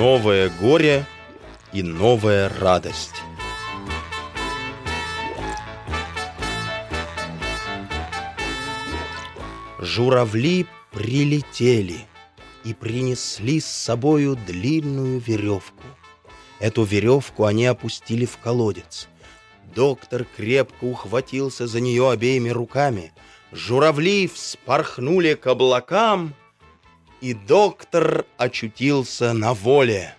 новое горе и новая радость. Журавли прилетели и принесли с собою длинную веревку. Эту веревку они опустили в колодец. Доктор крепко ухватился за нее обеими руками. Журавли вспорхнули к облакам, и доктор очутился на воле.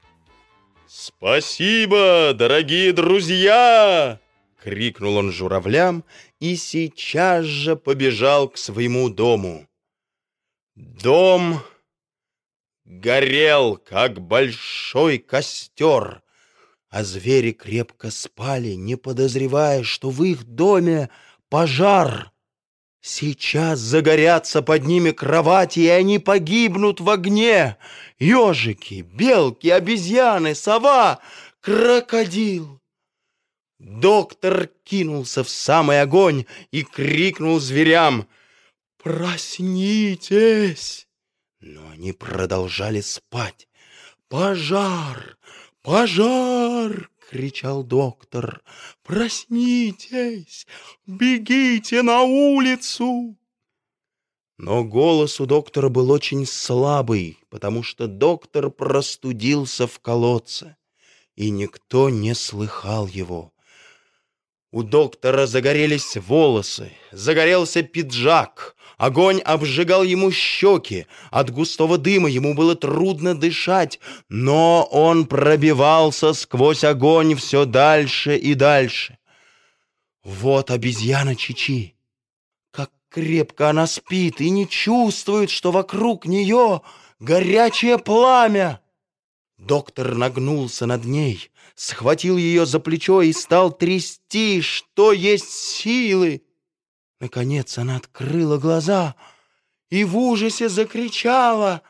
«Спасибо, дорогие друзья!» — крикнул он журавлям и сейчас же побежал к своему дому. Дом горел, как большой костер, а звери крепко спали, не подозревая, что в их доме пожар. Сейчас загорятся под ними кровати, и они погибнут в огне. Ежики, белки, обезьяны, сова, крокодил. Доктор кинулся в самый огонь и крикнул зверям: «Проснитесь!» Но они продолжали спать. «Пожар! Пожар!» — кричал доктор. «Проснитесь! Бегите на улицу!» Но голос у доктора был очень слабый, потому что доктор простудился в колодце, и никто не слыхал его. У доктора загорелись волосы, загорелся пиджак, огонь обжигал ему щеки, от густого дыма ему было трудно дышать, но он пробивался сквозь огонь все дальше и дальше. Вот обезьяна Чичи. Как крепко она спит и не чувствует, что вокруг нее горячее пламя. Доктор нагнулся над ней, схватил ее за плечо и стал трясти, что есть силы. Наконец она открыла глаза и в ужасе закричала: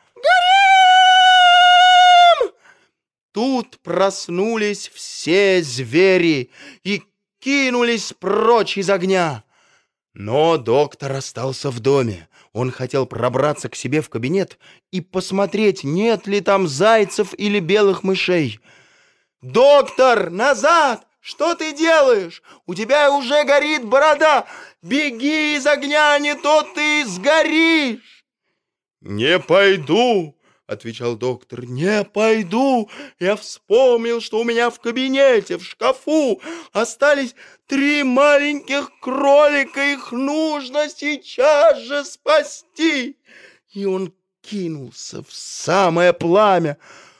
«Горим!» Тут проснулись все звери и кинулись прочь из огня. Но доктор остался в доме. Он хотел пробраться к себе в кабинет и посмотреть, нет ли там зайцев или белых мышей. «Доктор, назад! Что ты делаешь? У тебя уже горит борода! Беги из огня, не то ты сгоришь!» «Не пойду!» — отвечал доктор. «Не пойду! Я вспомнил, что у меня в кабинете, в шкафу остались 3 маленьких кролика. Их нужно сейчас же спасти!» И он кинулся в самое пламя.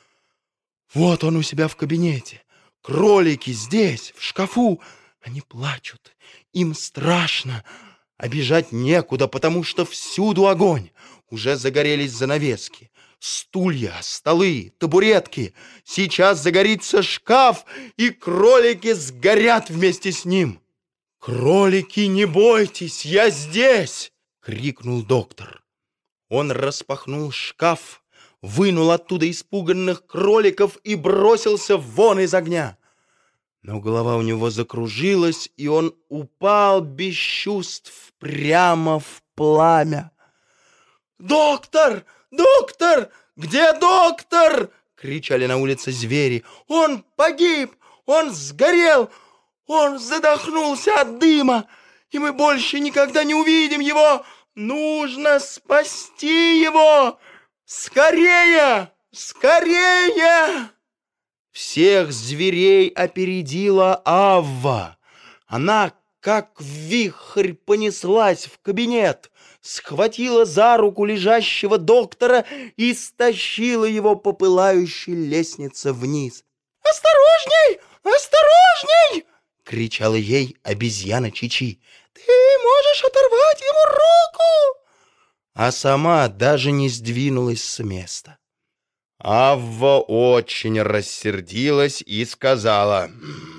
Вот он у себя в кабинете. Кролики здесь, в шкафу. Они плачут. Им страшно. А бежать некуда, потому что всюду огонь. Уже загорелись занавески, стулья, столы, табуретки. Сейчас загорится шкаф, и кролики сгорят вместе с ним. «Кролики, не бойтесь, я здесь!» — крикнул доктор. Он распахнул шкаф, вынул оттуда испуганных кроликов и бросился вон из огня. Но голова у него закружилась, и он упал без чувств прямо в пламя. «Доктор! Доктор! Где доктор?» — кричали на улице звери. «Он погиб! Он сгорел! Он задохнулся от дыма! И мы больше никогда не увидим его! Нужно спасти его! Скорее! Скорее!» Всех зверей опередила Авва. Она, как вихрь, понеслась в кабинет, схватила за руку лежащего доктора и стащила его по пылающей лестнице вниз. «Осторожней! Осторожней!» — кричала ей обезьяна Чичи. «Ты можешь оторвать ему руку!» А сама даже не сдвинулась с места. Авва очень рассердилась и сказала: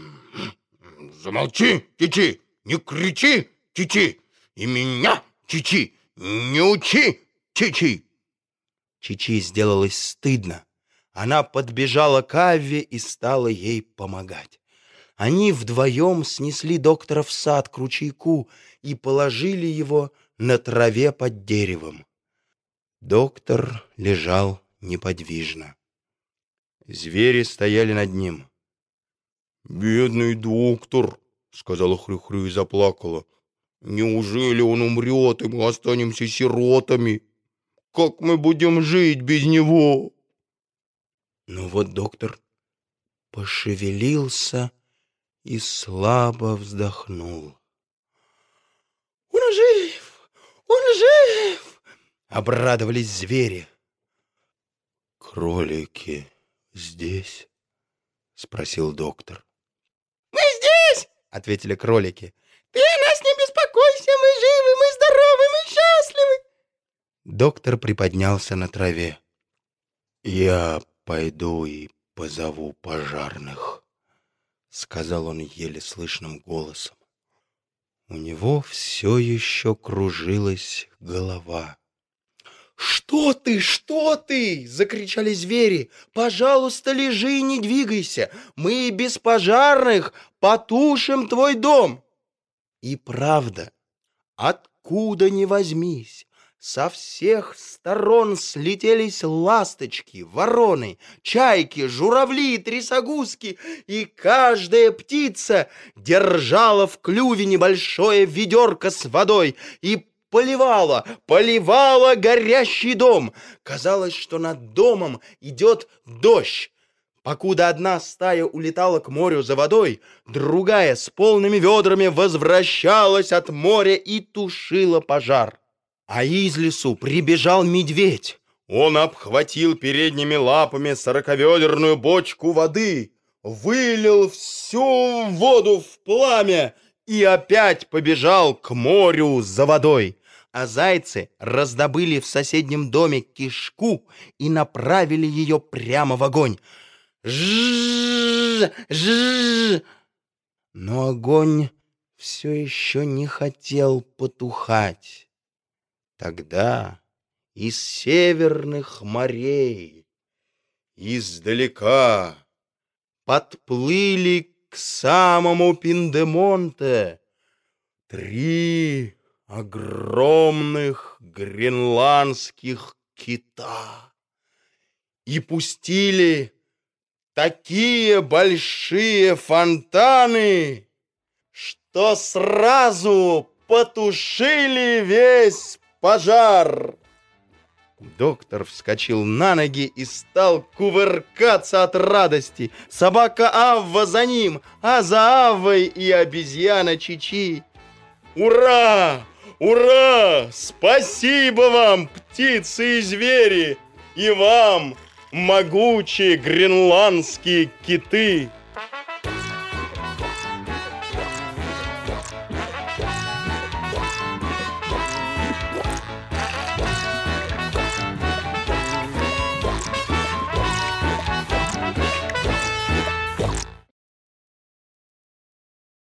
«Замолчи, Чичи, не кричи, Чичи, и меня, Чичи, не учи, Чичи!» Чичи сделалось стыдно. Она подбежала к Авве и стала ей помогать. Они вдвоем снесли доктора в сад к ручейку и положили его на траве под деревом. Доктор лежал неподвижно. Звери стояли над ним. «Бедный доктор», — сказала Хрю-Хрю и заплакала. «Неужели он умрет, и мы останемся сиротами? Как мы будем жить без него?» Ну вот доктор пошевелился и слабо вздохнул. «Он жив! Он жив!» — обрадовались звери. «Кролики здесь?» — спросил доктор. «Мы здесь!» — ответили кролики. «Ты о нас не беспокойся, мы живы, мы здоровы, мы счастливы!» Доктор приподнялся на траве. «Я пойду и позову пожарных», — сказал он еле слышным голосом. У него все еще кружилась голова. «Что ты, что ты?» — закричали звери. «Пожалуйста, лежи и не двигайся. Мы без пожарных потушим твой дом». И правда, откуда ни возьмись, со всех сторон слетелись ласточки, вороны, чайки, журавли, трясогузки, и каждая птица держала в клюве небольшое ведерко с водой и поливала горящий дом. Казалось, что над домом идет дождь. Покуда одна стая улетала к морю за водой, другая с полными ведрами возвращалась от моря и тушила пожар. А из лесу прибежал медведь. Он обхватил передними лапами 40-ведерную бочку воды, вылил всю воду в пламя и опять побежал к морю за водой. А зайцы раздобыли в соседнем доме кишку и направили ее прямо в огонь. Жжж, жжж. Но огонь все еще не хотел потухать. Тогда из северных морей издалека подплыли к самому Пиндемонте 3 огромных гренландских кита и пустили такие большие фонтаны, что сразу потушили весь пожар. Доктор вскочил на ноги и стал кувыркаться от радости. Собака Авва за ним, а за Аввой и обезьяна Чичи. «Ура! Ура! Спасибо вам, птицы и звери! И вам, могучие гренландские киты!»